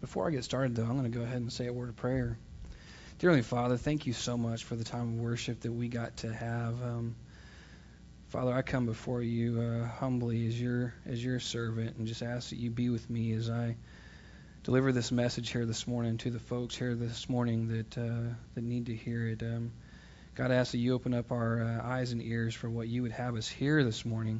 Before I get started, though, I'm going to go ahead and say a word of prayer. Dear Heavenly Father, thank you so much for the time of worship that we got to have. Father, I come before you humbly as your servant and just ask that you be with me as I deliver this message here this morning to the folks here this morning that need to hear it. God, I ask that you open up our eyes and ears for what you would have us hear this morning.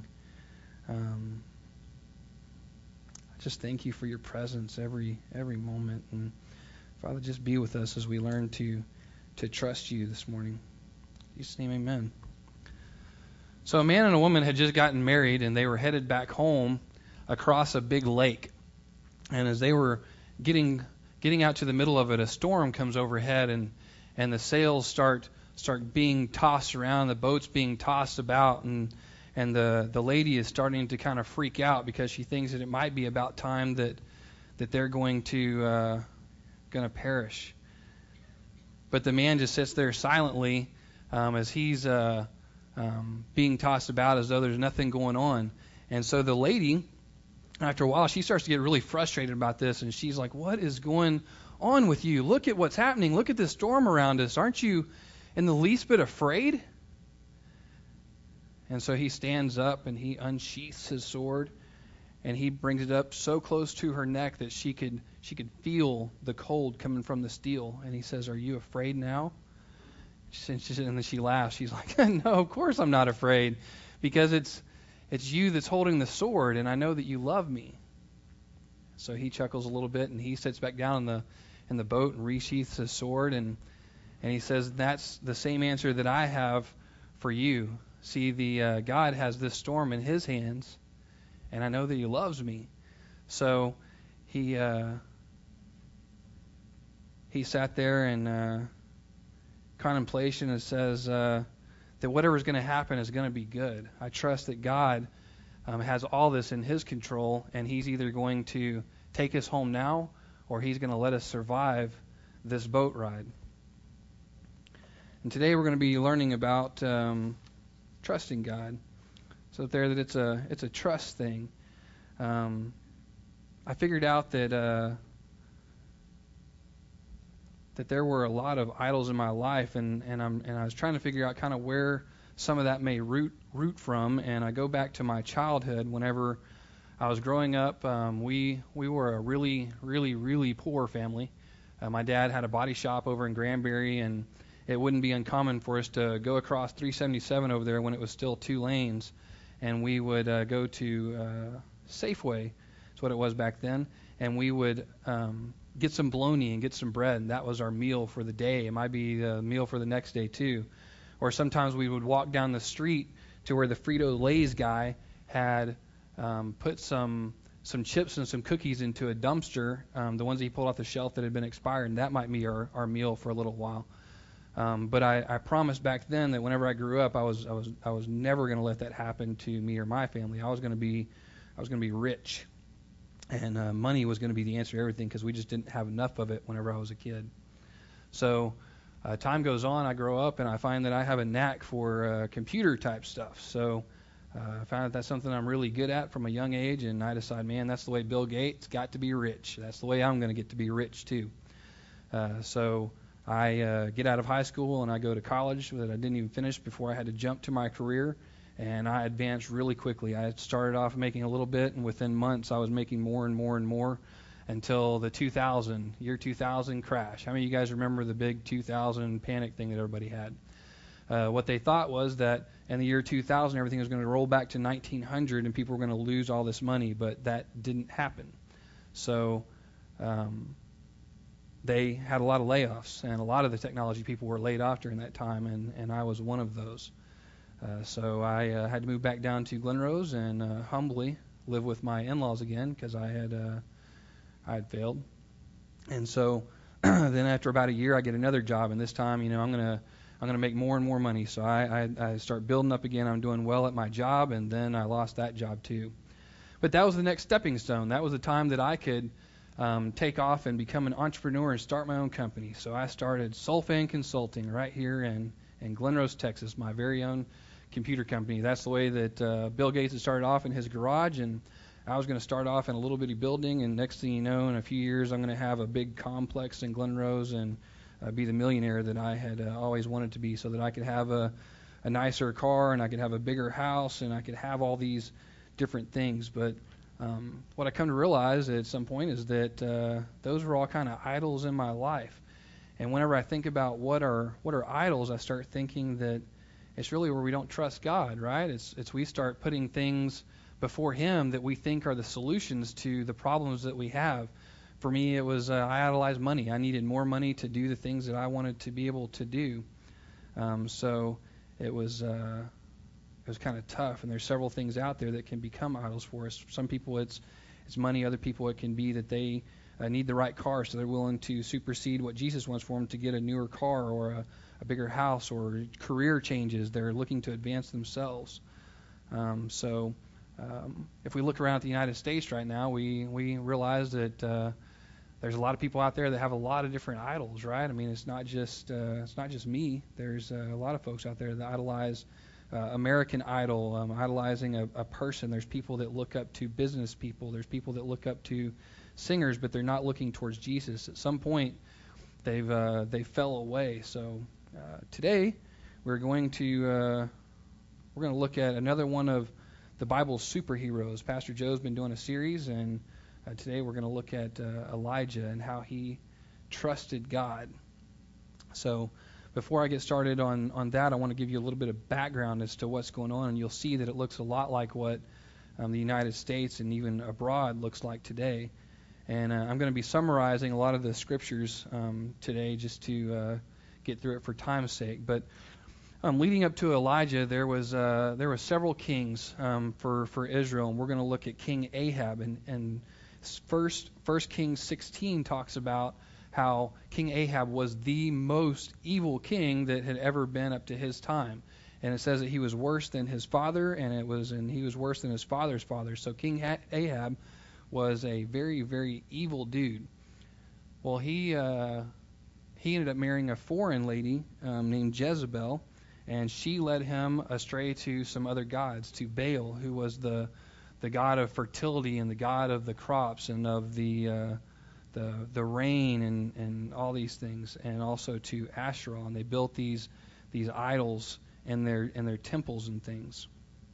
Just thank you for your presence every moment. And Father, just be with us as we learn to trust you this morning. In Jesus' name, amen. So a man and a woman had just gotten married, and they were headed back home across a big lake. And as they were getting out to the middle of it, a storm comes overhead, and the sails start being tossed around, the boat's being tossed about, and the lady is starting to kind of freak out because she thinks that it might be about time that they're going to perish. But the man just sits there silently as he's being tossed about as though there's nothing going on. And so the lady, after a while, she starts to get really frustrated about this, and she's like, "What is going on with you? Look at what's happening. Look at this storm around us. Aren't you in the least bit afraid?" And so he stands up and he unsheaths his sword and he brings it up so close to her neck that she could feel the cold coming from the steel. And he says, "Are you afraid now?" And then she laughs. She's like, "No, of course I'm not afraid, because it's you that's holding the sword, and I know that you love me." So he chuckles a little bit and he sits back down in the boat and resheaths his sword, and he says, "That's the same answer that I have for you. See, the God has this storm in his hands, and I know that he loves me." So he sat there in contemplation and says that whatever's going to happen is going to be good. I trust that God has all this in his control, and he's either going to take us home now or he's going to let us survive this boat ride. And today we're going to be learning about trusting God. So that it's a trust thing. I figured out that there were a lot of idols in my life, and I was trying to figure out kind of where some of that may root from. And I go back to my childhood. Whenever I was growing up, we were a really, really, really poor family. My dad had a body shop over in Granbury, and it wouldn't be uncommon for us to go across 377 over there when it was still 2 lanes, and we would go to Safeway, that's what it was back then, and we would get some bologna and get some bread, and that was our meal for the day. It might be the meal for the next day too. Or sometimes we would walk down the street to where the Frito-Lay's guy had put some chips and some cookies into a dumpster, the ones that he pulled off the shelf that had been expired, and that might be our meal for a little while. But I promised back then that whenever I grew up, I was never going to let that happen to me or my family. I was going to be rich, and money was going to be the answer to everything, because we just didn't have enough of it whenever I was a kid. So time goes on, I grow up, and I find that I have a knack for computer type stuff. So I found that's something I'm really good at from a young age, and I decide, man, that's the way Bill Gates got to be rich. That's the way I'm going to get to be rich too. So I get out of high school and I go to college that I didn't even finish before I had to jump to my career, and I advanced really quickly. I started off making a little bit, and within months I was making more and more and more until the year 2000 crash. How many of you guys remember the big 2000 panic thing that everybody had? What they thought was that in the year 2000 everything was going to roll back to 1900 and people were going to lose all this money, but that didn't happen. So they had a lot of layoffs, and a lot of the technology people were laid off during that time, and I was one of those. So I had to move back down to Glen Rose and humbly live with my in-laws again, because I had failed. And so then after about a year, I get another job, and this time, I'm gonna make more and more money. So I start building up again. I'm doing well at my job, and then I lost that job too. But that was the next stepping stone. That was the time that I could take off and become an entrepreneur and start my own company. So I started Solfan Consulting right here in Glen Rose, Texas, my very own computer company. That's the way that Bill Gates had started off in his garage, and I was going to start off in a little bitty building, and next thing you know, in a few years, I'm going to have a big complex in Glen Rose and be the millionaire that I had always wanted to be, so that I could have a nicer car and I could have a bigger house and I could have all these different things. But what I come to realize at some point is that those were all kind of idols in my life. And whenever I think about what are idols, I start thinking that it's really where we don't trust God, right? It's we start putting things before Him that we think are the solutions to the problems that we have. For me, it was I idolized money. I needed more money to do the things that I wanted to be able to do. So it was kind of tough. And there's several things out there that can become idols for us. For some people, it's money. Other people, it can be that they need the right car, so they're willing to supersede what Jesus wants for them to get a newer car or a bigger house, or career changes. They're looking to advance themselves. If we look around at the United States right now, we realize that there's a lot of people out there that have a lot of different idols, right? I mean, it's not just me. There's a lot of folks out there that idolize American Idol, idolizing a person. There's people that look up to business people. There's people that look up to singers, but they're not looking towards Jesus. At some point, they fell away. So today, we're going to look at another one of the Bible's superheroes. Pastor Joe's been doing a series, and today we're going to look at Elijah and how he trusted God. So before I get started on that, I want to give you a little bit of background as to what's going on, and you'll see that it looks a lot like what the United States and even abroad looks like today. And I'm going to be summarizing a lot of the scriptures today just to get through it for time's sake. But leading up to Elijah, there were several kings for Israel, and we're going to look at King Ahab. And First Kings 16 talks about how King Ahab was the most evil king that had ever been up to his time. And it says that he was worse than his father, and he was worse than his father's father. So King Ahab was a very, very evil dude. Well, he ended up marrying a foreign lady named Jezebel, and she led him astray to some other gods, to Baal, who was the god of fertility and the god of the crops and of the rain and all these things, and also to Asherah. And they built these idols in their temples and things.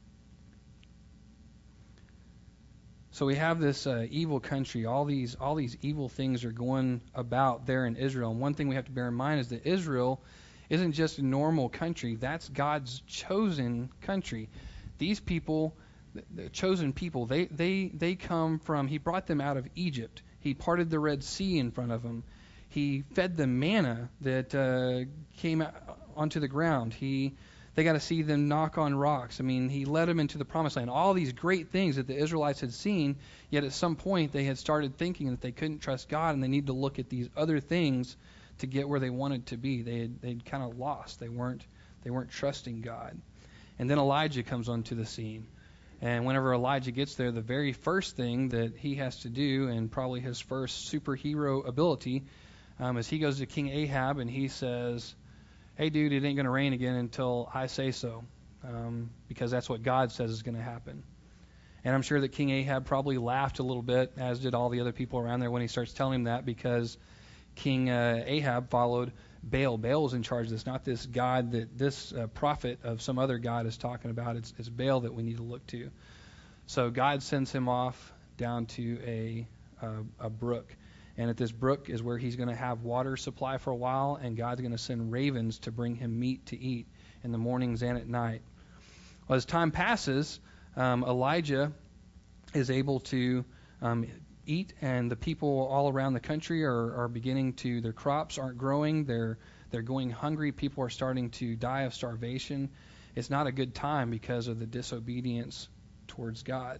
So we have this evil country. All these evil things are going about there in Israel. And one thing we have to bear in mind is that Israel isn't just a normal country. That's God's chosen country. These people, the chosen people, they come from, He brought them out of Egypt. He parted the Red Sea in front of them. He fed them manna that came onto the ground. They got to see them knock on rocks. I mean, He led them into the Promised Land. All these great things that the Israelites had seen, yet at some point they had started thinking that they couldn't trust God and they need to look at these other things to get where they wanted to be. They'd kind of lost. They weren't trusting God. And then Elijah comes onto the scene. And whenever Elijah gets there, the very first thing that he has to do, and probably his first superhero ability, is he goes to King Ahab and he says, "Hey, dude, it ain't going to rain again until I say so," because that's what God says is going to happen. And I'm sure that King Ahab probably laughed a little bit, as did all the other people around there when he starts telling him that, because King Ahab followed Baal. Baal was in charge of this, not this God that this prophet of some other God is talking about. It's Baal that we need to look to. So God sends him off down to a brook. And at this brook is where he's going to have water supply for a while, and God's going to send ravens to bring him meat to eat in the mornings and at night. Well, as time passes, Elijah is able to eat, and the people all around the country are beginning to, their crops aren't growing, they're going hungry, people are starting to die of starvation. It's not a good time because of the disobedience towards God.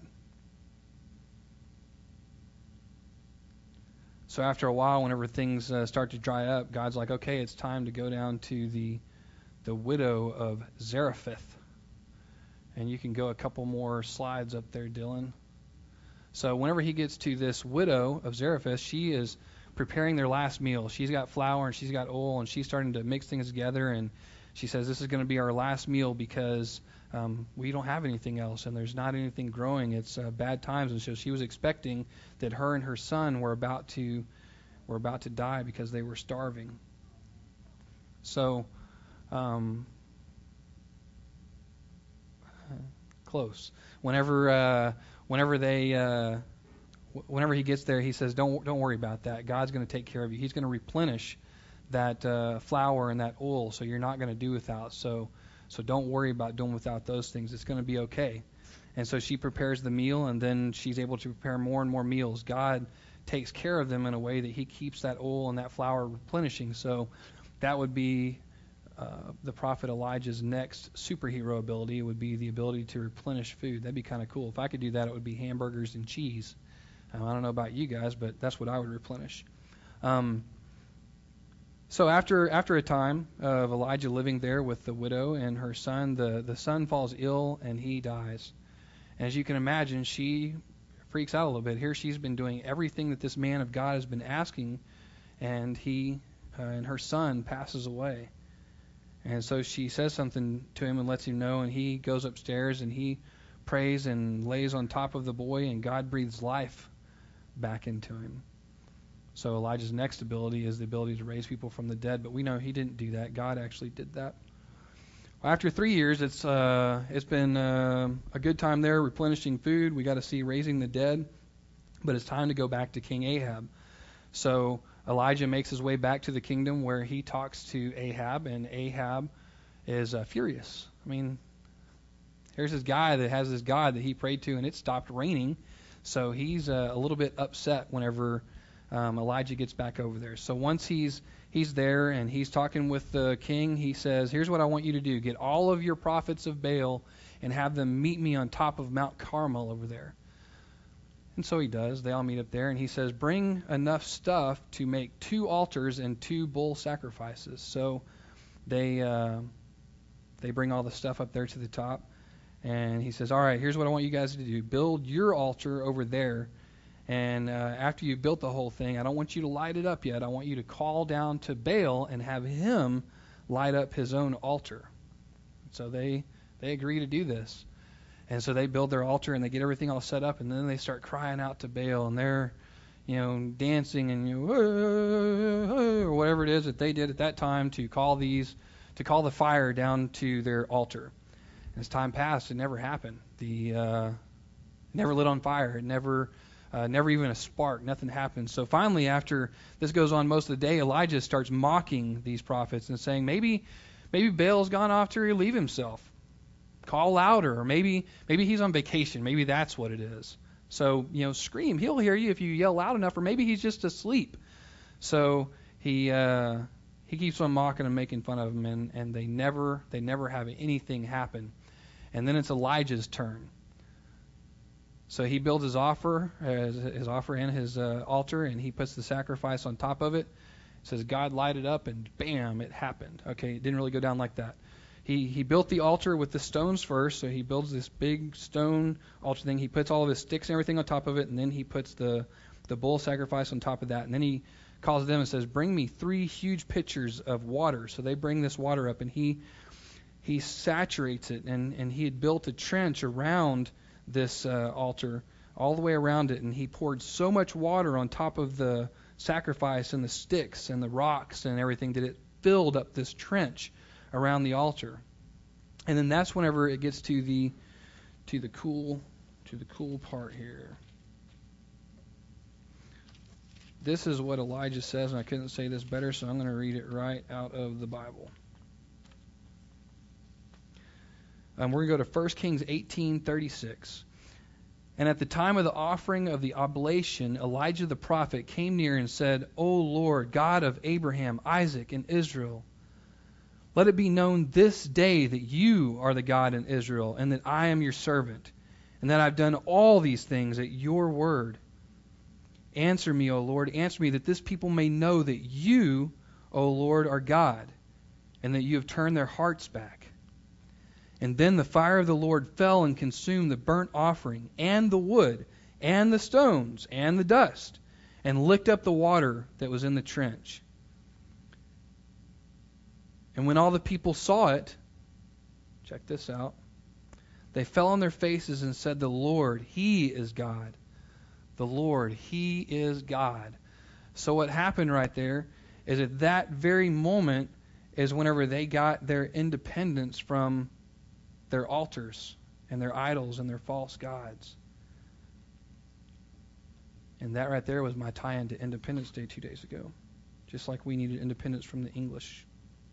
So after a while, whenever things start to dry up, God's like, okay, it's time to go down to the widow of Zarephath. And you can go a couple more slides up there, Dylan. So whenever he gets to this widow of Zarephath, she is preparing their last meal. She's got flour and she's got oil, and she's starting to mix things together. And she says, this is going to be our last meal because we don't have anything else, and there's not anything growing. It's bad times. And so she was expecting that her and her son were about to die because they were starving. So, close. Whenever he gets there, he says, "Don't worry about that. God's going to take care of you. He's going to replenish that flour and that oil, so you're not going to do without. So don't worry about doing without those things. It's going to be okay." And so she prepares the meal, and then she's able to prepare more and more meals. God takes care of them in a way that he keeps that oil and that flour replenishing. So that would be the prophet Elijah's next superhero ability. Would be the ability to replenish food. That'd be kind of cool. If I could do that, it would be hamburgers and cheese. I don't know about you guys, but that's what I would replenish. So after a time of Elijah living there with the widow and her son, the son falls ill and he dies. And as you can imagine, she freaks out a little bit. Here she's been doing everything that this man of God has been asking, and he and her son passes away. And so she says something to him and lets him know, and he goes upstairs and he prays and lays on top of the boy, and God breathes life back into him. So Elijah's next ability is the ability to raise people from the dead, but we know he didn't do that. God actually did that. After 3 years, it's been a good time there, replenishing food. We got to see raising the dead, but it's time to go back to King Ahab. So Elijah makes his way back to the kingdom where he talks to Ahab, and Ahab is furious. I mean, here's this guy that has this God that he prayed to, and it stopped raining. So he's a little bit upset whenever Elijah gets back over there. So once he's there and he's talking with the king, he says, "Here's what I want you to do. Get all of your prophets of Baal and have them meet me on top of Mount Carmel over there." And so he does. They all meet up there, and he says, "Bring enough stuff to make 2 altars and 2 bull sacrifices." So they bring all the stuff up there to the top, and he says, "All right, here's what I want you guys to do. Build your altar over there, and after you've built the whole thing, I don't want you to light it up yet. I want you to call down to Baal and have him light up his own altar." So they agree to do this. And so they build their altar and they get everything all set up, and then they start crying out to Baal, and they're, dancing and or whatever it is that they did at that time to call the fire down to their altar. And as time passed, it never happened. It never lit on fire. It never even a spark. Nothing happened. So finally, after this goes on most of the day, Elijah starts mocking these prophets and saying, maybe Baal's gone off to relieve himself. Call louder, or maybe he's on vacation. Maybe that's what it is. So, scream. He'll hear you if you yell loud enough, or maybe he's just asleep. So he keeps on mocking and making fun of him, and they never have anything happen. And then it's Elijah's turn. So he builds his offer and his altar, and he puts the sacrifice on top of it. It says God light it up, and bam, it happened. Okay, it didn't really go down like that. He built the altar with the stones first, so he builds this big stone altar thing. He puts all of his sticks and everything on top of it, and then he puts the bull sacrifice on top of that. And then he calls them and says, "Bring me 3 huge pitchers of water." So they bring this water up, and he saturates it, and he had built a trench around this altar all the way around it, and he poured so much water on top of the sacrifice and the sticks and the rocks and everything that it filled up this trench around the altar. And then that's whenever it gets to the cool part here. This is what Elijah says, and I couldn't say this better, so I'm going to read it right out of the Bible. We're going to go to 1 Kings 18:36. "And at the time of the offering of the oblation, Elijah the prophet came near and said, 'O Lord, God of Abraham, Isaac, and Israel, let it be known this day that you are the God in Israel, and that I am your servant, and that I've done all these things at your word. Answer me, O Lord, answer me, that this people may know that you, O Lord, are God, and that you have turned their hearts back.' And then the fire of the Lord fell and consumed the burnt offering, and the wood, and the stones, and the dust, and licked up the water that was in the trench. And when all the people saw it," check this out, They fell on their faces and said, "The Lord, He is God. The Lord, He is God." So what happened right there is at that very moment is whenever they got their independence from their altars and their idols and their false gods. And that right there was my tie-in to Independence Day 2 days ago. Just like we needed independence from the English.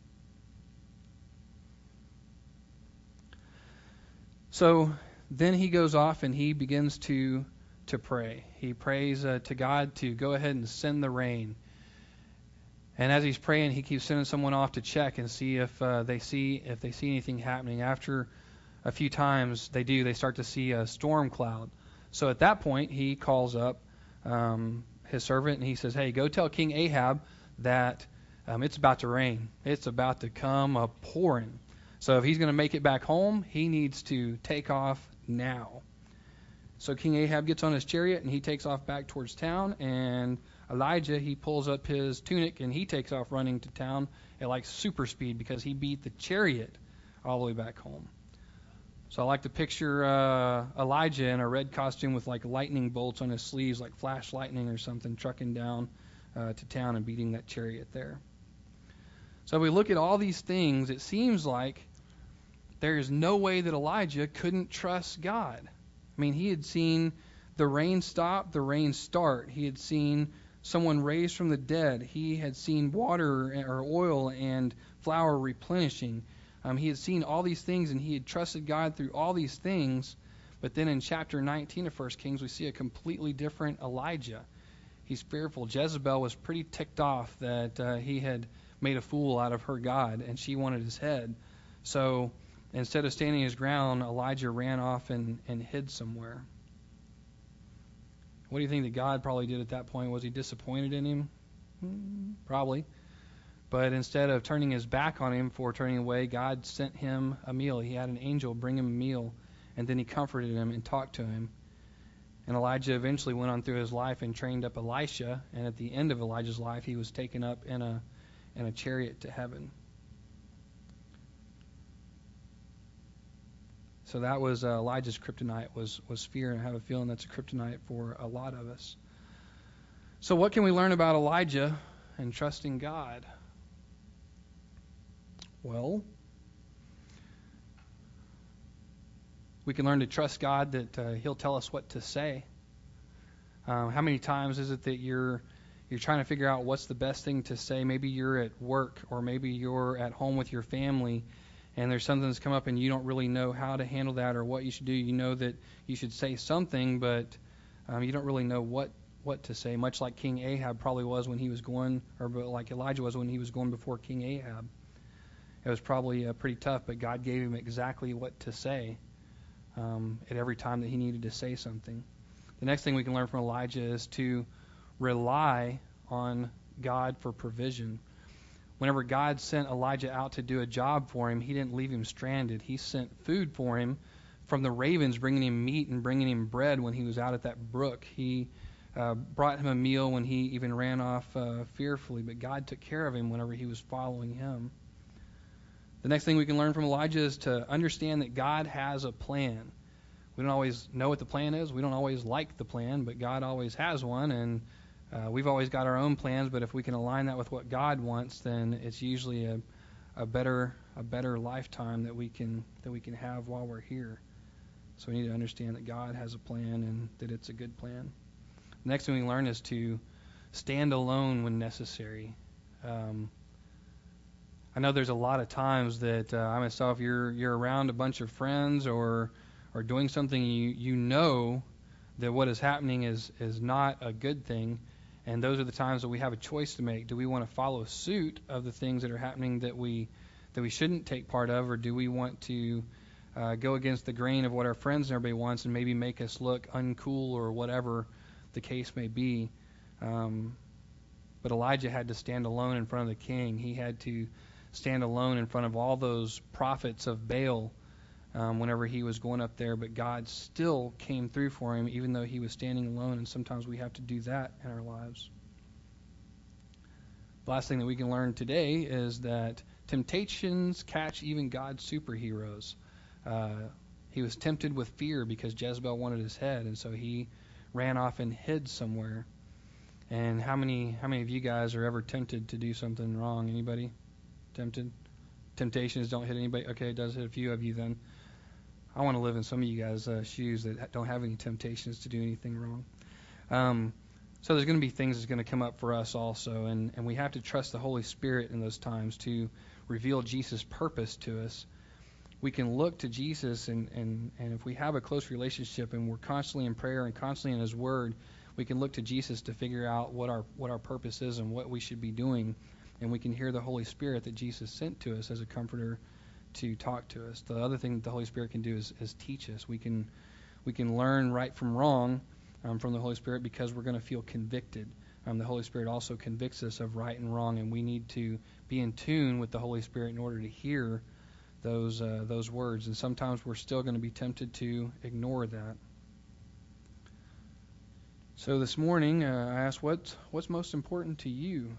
So then he goes off and he begins to pray. He prays to God to go ahead and send the rain. And as he's praying, he keeps sending someone off to check and see if they see anything happening. After a few times, they start to see a storm cloud. So at that point, he calls up his servant and he says, "Hey, go tell King Ahab that it's about to rain. It's about to come a pouring. So if he's going to make it back home, he needs to take off now." So King Ahab gets on his chariot and he takes off back towards town. And Elijah, he pulls up his tunic and he takes off running to town at like super speed because he beat the chariot all the way back home. So I like to picture Elijah in a red costume with like lightning bolts on his sleeves, like flash lightning or something, trucking down to town and beating that chariot there. So if we look at all these things, it seems like there is no way that Elijah couldn't trust God. I mean, he had seen the rain stop, the rain start. He had seen someone raised from the dead. He had seen water or oil and flour replenishing. He had seen all these things, and he had trusted God through all these things. But then in chapter 19 of 1 Kings, we see a completely different Elijah. He's fearful. Jezebel was pretty ticked off that he had made a fool out of her God, and she wanted his head. So instead of standing his ground, Elijah ran off and hid somewhere. What do you think that God probably did at that point? Was he disappointed in him? Probably. But instead of turning his back on him for turning away, God sent him a meal. He had an angel bring him a meal, and then he comforted him and talked to him. And Elijah eventually went on through his life and trained up Elisha, and at the end of Elijah's life, he was taken up in a chariot to heaven. So that was Elijah's kryptonite, was fear, and I have a feeling that's a kryptonite for a lot of us. So what can we learn about Elijah and trusting God? Well, we can learn to trust God that He'll tell us what to say. How many times is it that you're trying to figure out what's the best thing to say? Maybe you're at work, or maybe you're at home with your family, and there's something that's come up and you don't really know how to handle that or what you should do. You know that you should say something, but you don't really know what to say, much like King Ahab probably was when he was going, or like Elijah was when he was going before King Ahab. It was probably pretty tough, but God gave him exactly what to say at every time that he needed to say something. The next thing we can learn from Elijah is to rely on God for provision. Whenever God sent Elijah out to do a job for him, he didn't leave him stranded. He sent food for him from the ravens, bringing him meat and bringing him bread when he was out at that brook. He brought him a meal when he even ran off fearfully, but God took care of him whenever he was following him. The next thing we can learn from Elijah is to understand that God has a plan. We don't always know what the plan is. We don't always like the plan, but God always has one, and we've always got our own plans. But if we can align that with what God wants, then it's usually a better lifetime that we can have while we're here. So we need to understand that God has a plan and that it's a good plan. The next thing we learn is to stand alone when necessary. I know there's a lot of times that I myself, you're around a bunch of friends or doing something you know that what is happening is not a good thing, and those are the times that we have a choice to make. Do we want to follow suit of the things that are happening that we shouldn't take part of, or do we want to go against the grain of what our friends and everybody wants and maybe make us look uncool or whatever the case may be? But Elijah had to stand alone in front of the king. He had to stand alone in front of all those prophets of Baal whenever he was going up there, but God still came through for him even though he was standing alone, and sometimes we have to do that in our lives. The last thing that we can learn today is that temptations catch even God's superheroes. He was tempted with fear because Jezebel wanted his head, and so he ran off and hid somewhere. And how many of you guys are ever tempted to do something wrong? Anybody tempted? Temptations don't hit anybody. Okay, it does hit a few of you then. I want to live in some of you guys' shoes that don't have any temptations to do anything wrong. So there's going to be things that's going to come up for us also, and we have to trust the Holy Spirit in those times to reveal Jesus' purpose to us. We can look to Jesus, and if we have a close relationship and we're constantly in prayer and constantly in His Word, we can look to Jesus to figure out what our purpose is and what we should be doing, and we can hear the Holy Spirit that Jesus sent to us as a comforter to talk to us. The other thing that the Holy Spirit can do is teach us. We can learn right from wrong from the Holy Spirit because we're going to feel convicted. The Holy Spirit also convicts us of right and wrong, and we need to be in tune with the Holy Spirit in order to hear those words. And sometimes we're still going to be tempted to ignore that. So this morning, I asked, what's most important to you?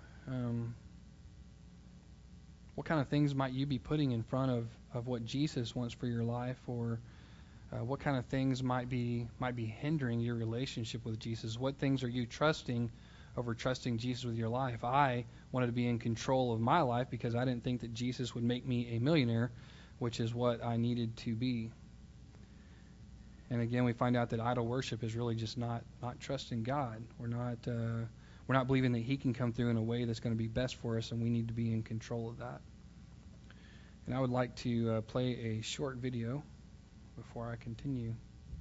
What kind of things might you be putting in front of what Jesus wants for your life, or what kind of things might be hindering your relationship with Jesus? What things are you trusting over trusting Jesus with your life? I wanted to be in control of my life because I didn't think that Jesus would make me a millionaire, which is what I needed to be. And again, we find out that idol worship is really just not trusting God. We're not believing that He can come through in a way that's going to be best for us, and we need to be in control of that. And I would like to play a short video before I continue.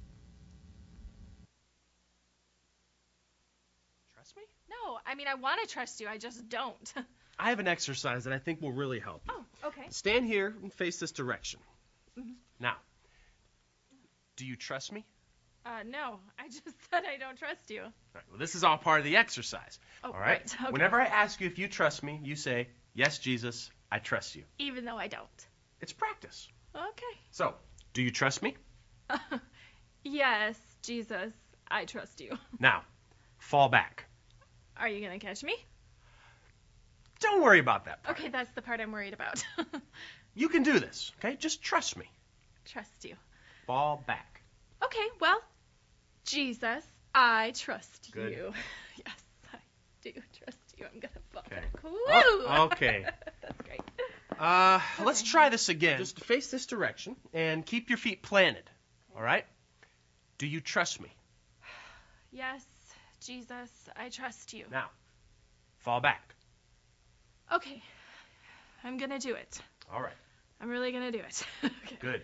Trust me? No, I mean, I want to trust you. I just don't. I have an exercise that I think will really help you. Oh, okay. Stand here and face this direction. Mm-hmm. Now, do you trust me? No, I just said I don't trust you. All right, well, this is all part of the exercise. Oh, all right? Okay. Whenever I ask you if you trust me, you say, yes, Jesus, I trust you. Even though I don't. It's practice. Okay. So, do you trust me? Yes, Jesus, I trust you. Now, fall back. Are you going to catch me? Don't worry about that part. Okay, that's the part I'm worried about. You can do this, okay? Just trust me. Trust you. Fall back. Okay, well, Jesus, I trust Good. you. Yes, I do trust you. I'm going to fall Okay. back. Woo! Oh, okay. That's great. Let's try this again. Just face this direction and keep your feet planted. All right? Do you trust me? Yes, Jesus, I trust you. Now, fall back. Okay, I'm going to do it. All right. I'm really going to do it. Okay. Good.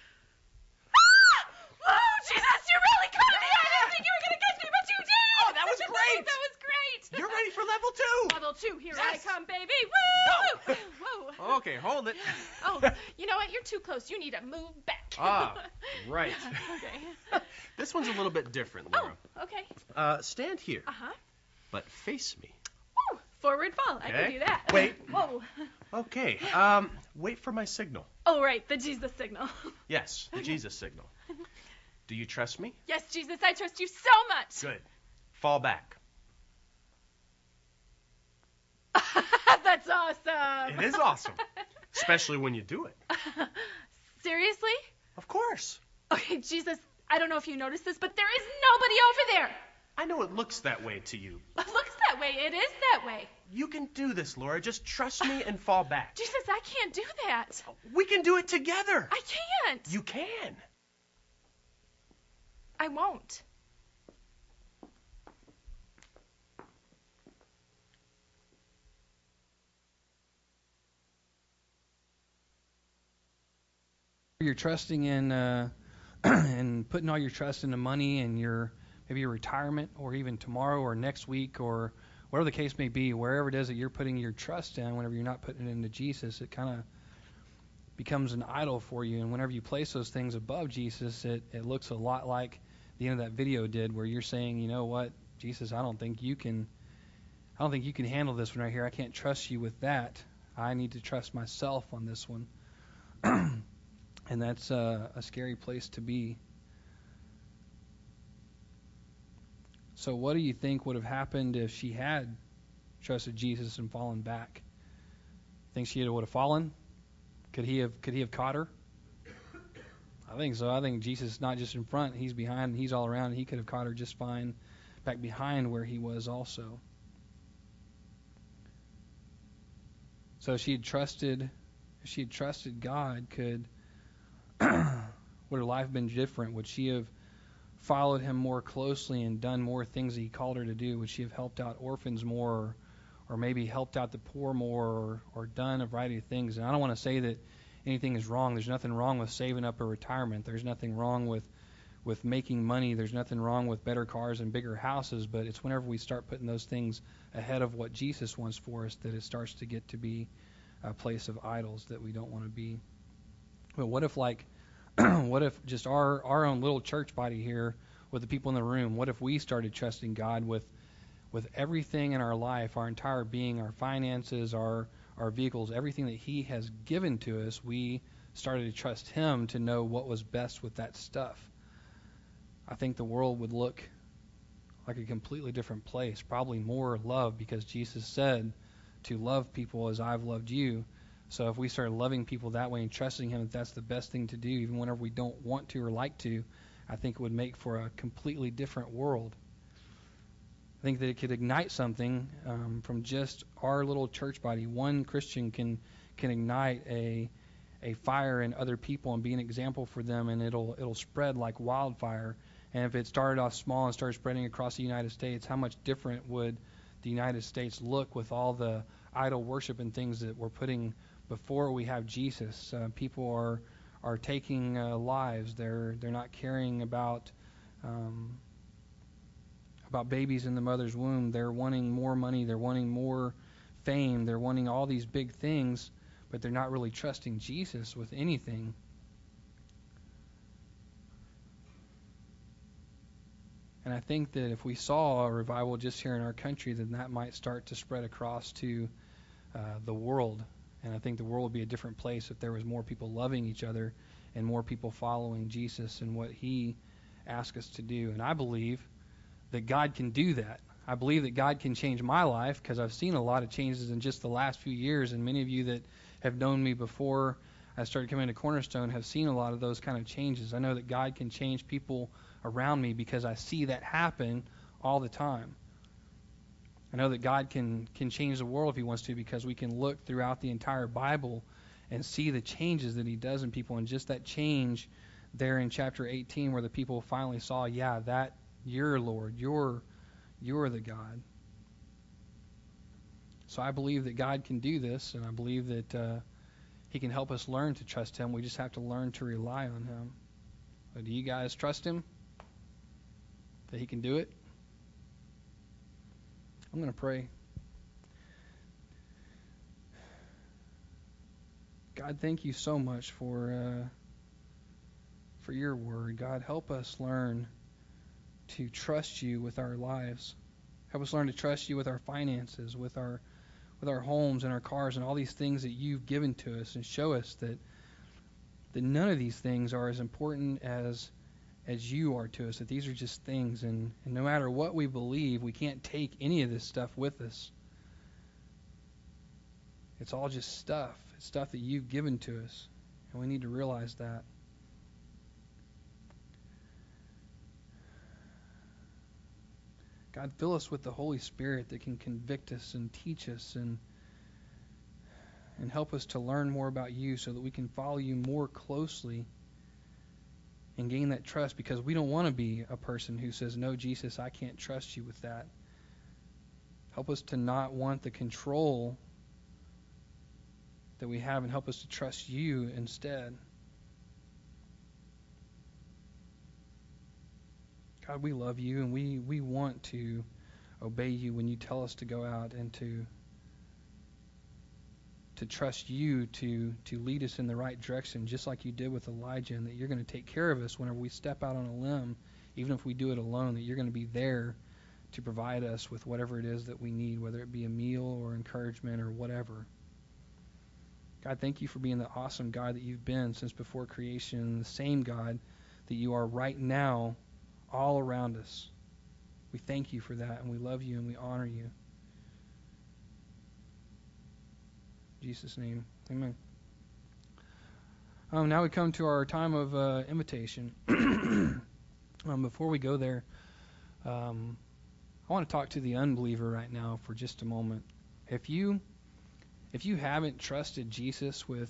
Oh, Jesus, you really caught me! I didn't think you were going to catch me, but you did! Oh, that was great! That was great! You're ready for level 2. Level 2, here Yes. I come, baby! Woo! Whoa! Okay, hold it. Oh, you know what? You're too close. You need to move back. Ah, right. Okay. This one's a little bit different, Laura. Oh, okay. Stand here, Uh-huh. but face me. Woo! Forward fall. I Okay. can do that. Wait. Whoa. Okay. Wait for my signal. Oh, right, the Jesus signal. Yes, the Jesus signal. Do you trust me? Yes, Jesus, I trust you so much. Good. Fall back. That's awesome. It is awesome, especially when you do it. Seriously? Of course. Okay, Jesus, I don't know if you noticed this, but there is nobody over there. I know it looks that way to you. It looks that way. It is that way. You can do this, Laura. Just trust me and fall back. Jesus, I can't do that. We can do it together. I can't. You can. I won't. You're trusting in and putting all your trust into money and maybe your retirement, or even tomorrow or next week, or whatever the case may be, wherever it is that you're putting your trust in, whenever you're not putting it into Jesus, it kind of becomes an idol for you. And whenever you place those things above Jesus, it looks a lot like the end of that video did, where you're saying, you know what, Jesus, I don't think you can handle this one right here. I can't trust you with that. I need to trust myself on this one. And that's a scary place to be. So what do you think would have happened if she had trusted Jesus and fallen back? Think she would have fallen? Could he have caught her? I think so. I think Jesus is not just in front, he's behind, he's all around. He could have caught her just fine back behind where he was also. So if she had trusted God, would her life been different? Would she have followed him more closely and done more things that he called her to do? Would she have helped out orphans more, or maybe helped out the poor more, or done a variety of things? And I don't want to say that anything is wrong. There's nothing wrong with saving up a retirement. There's nothing wrong with making money. There's nothing wrong with better cars and bigger houses. But it's whenever we start putting those things ahead of what Jesus wants for us that it starts to get to be a place of idols that we don't want to be. But what if what if just our own little church body here with the people in the room, what if we started trusting God with everything in our life, our entire being, our finances, our vehicles, everything that he has given to us, we started to trust him to know what was best with that stuff. I think the world would look like a completely different place, probably more love, because Jesus said to love people as I've loved you. So if we started loving people that way and trusting him that that's the best thing to do, even whenever we don't want to or like to, I think it would make for a completely different world. I think that it could ignite something from just our little church body. One Christian can ignite a fire in other people and be an example for them, and it'll spread like wildfire. And if it started off small and started spreading across the United States, how much different would the United States look with all the idol worship and things that we're putting before we have Jesus? People are taking lives. They're not caring about babies in the mother's womb. They're wanting more money. They're wanting more fame. They're wanting all these big things, but they're not really trusting Jesus with anything. And I think that if we saw a revival just here in our country, then that might start to spread across to the world. And I think the world would be a different place if there was more people loving each other and more people following Jesus and what he asked us to do. And I believe that God can do that. I believe that God can change my life because I've seen a lot of changes in just the last few years, and many of you that have known me before I started coming to Cornerstone have seen a lot of those kind of changes. I know that God can change people around me because I see that happen all the time. I know that God can change the world if he wants to, because we can look throughout the entire Bible and see the changes that he does in people, and just that change there in chapter 18 where the people finally saw, yeah, that you're Lord, you're the God. So I believe that God can do this, and I believe that he can help us learn to trust him. We just have to learn to rely on him. But do you guys trust him? That he can do it? I'm going to pray. God, thank you so much for your word. God, help us learn to trust you with our lives. Help us learn to trust you with our finances, with our homes and our cars and all these things that you've given to us, and show us that none of these things are as important as you are to us, that these are just things, and no matter what we believe, we can't take any of this stuff with us. It's all just stuff. It's stuff that you've given to us, and we need to realize that. God, fill us with the Holy Spirit that can convict us and teach us and help us to learn more about you so that we can follow you more closely and gain that trust, because we don't want to be a person who says, no, Jesus, I can't trust you with that. Help us to not want the control that we have, and help us to trust you instead. God, we love you, and we want to obey you when you tell us to go out and to trust you to lead us in the right direction, just like you did with Elijah, and that you're going to take care of us whenever we step out on a limb, even if we do it alone, that you're going to be there to provide us with whatever it is that we need, whether it be a meal or encouragement or whatever. God, thank you for being the awesome God that you've been since before creation, the same God that you are right now all around us. We thank you for that, and we love you, and we honor you. In Jesus' name, amen. Now we come to our time of invitation. Before we go there, I want to talk to the unbeliever right now for just a moment. If you haven't trusted Jesus with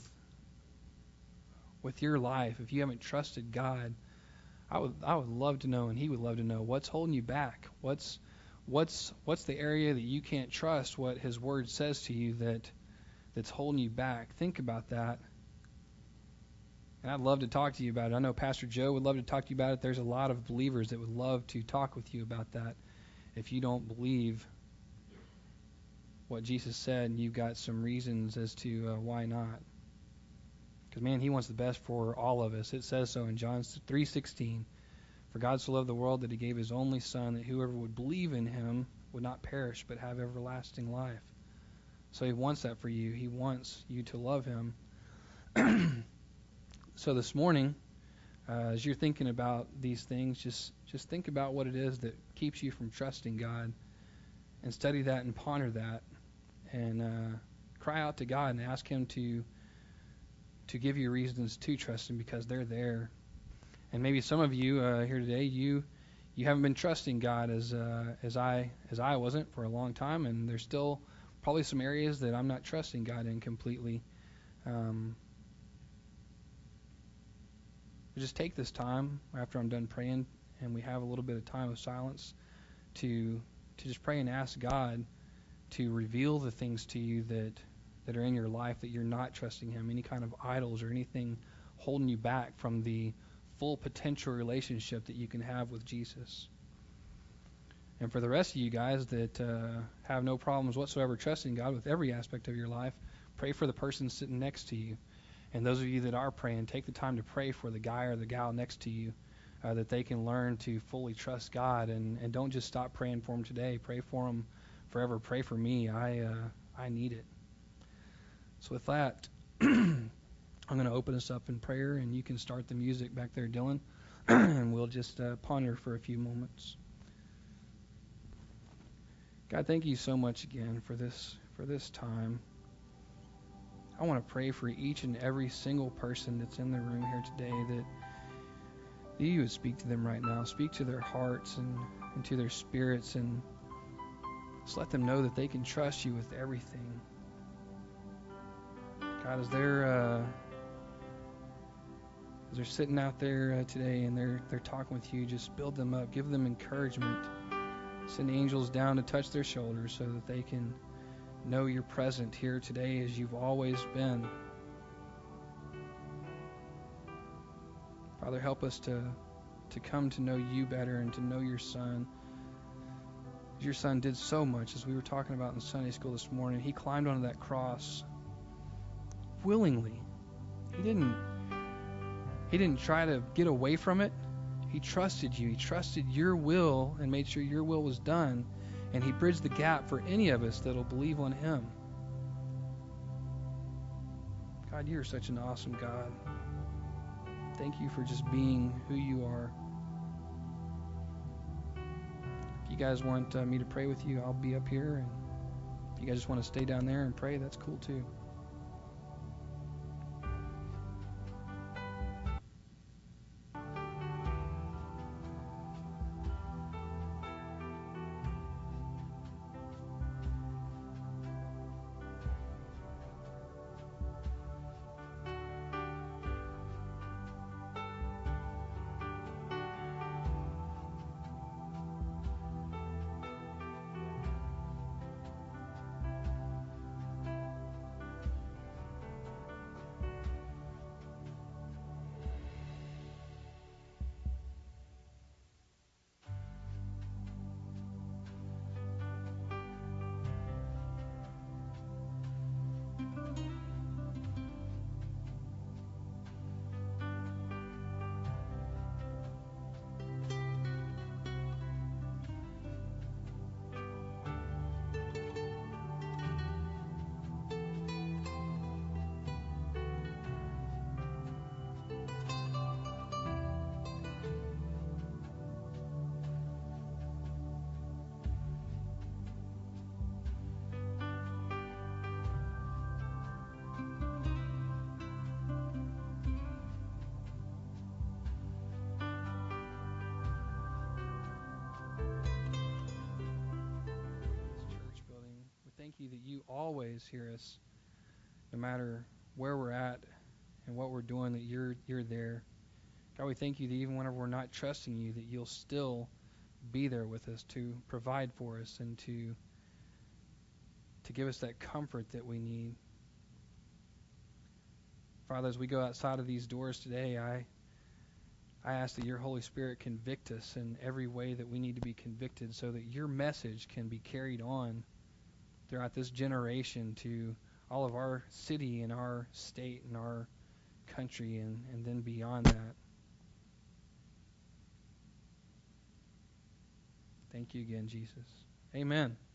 your life, if you haven't trusted God, I would love to know, and He would love to know, what's holding you back. What's the area that you can't trust what His Word says to you that's holding you back? Think about that. And I'd love to talk to you about it. I know Pastor Joe would love to talk to you about it. There's a lot of believers that would love to talk with you about that. If you don't believe what Jesus said, you've got some reasons as to why not. Because, man, He wants the best for all of us. It says so in John 3:16. For God so loved the world that He gave His only Son, that whoever would believe in Him would not perish but have everlasting life. So He wants that for you. He wants you to love Him. So this morning, as you're thinking about these things, just think about what it is that keeps you from trusting God, and study that and ponder that, and cry out to God and ask Him to give you reasons to trust Him, because they're there. And maybe some of you here today, you haven't been trusting God as I wasn't for a long time, and there's still probably some areas that I'm not trusting God in completely. Just take this time after I'm done praying, and we have a little bit of time of silence to just pray and ask God to reveal the things to you that are in your life that you're not trusting Him, any kind of idols or anything holding you back from the full potential relationship that you can have with Jesus. And for the rest of you guys that have no problems whatsoever trusting God with every aspect of your life, pray for the person sitting next to you. And those of you that are praying, take the time to pray for the guy or the gal next to you, that they can learn to fully trust God. And don't just stop praying for them today. Pray for them forever. Pray for me. I need it. So with that, I'm going to open us up in prayer, and you can start the music back there, Dylan, and we'll just ponder for a few moments. God, thank you so much again for this time. I want to pray for each and every single person that's in the room here today, that you would speak to them right now. Speak to their hearts and to their spirits, and just let them know that they can trust you with everything. God, as they're sitting out there today and they're talking with you, just build them up. Give them encouragement. Send angels down to touch their shoulders so that they can know you're present here today as you've always been. Father, help us to come to know you better and to know your Son. Your Son did so much, as we were talking about in Sunday school this morning. He climbed onto that cross willingly. He didn't try to get away from it. He trusted you. He trusted your will and made sure your will was done. And He bridged the gap for any of us that will believe on Him. God, you're such an awesome God. Thank you for just being who you are. If you guys want me to pray with you, I'll be up here. And if you guys just want to stay down there and pray, that's cool too. thank you that you always hear us, no matter where we're at and what we're doing, that you're there. God, we thank you that even whenever we're not trusting you, that you'll still be there with us to provide for us and to give us that comfort that we need. Father, as we go outside of these doors today, I ask that your Holy Spirit convict us in every way that we need to be convicted so that your message can be carried on throughout this generation to all of our city and our state and our country and then beyond that. Thank you again, Jesus. Amen.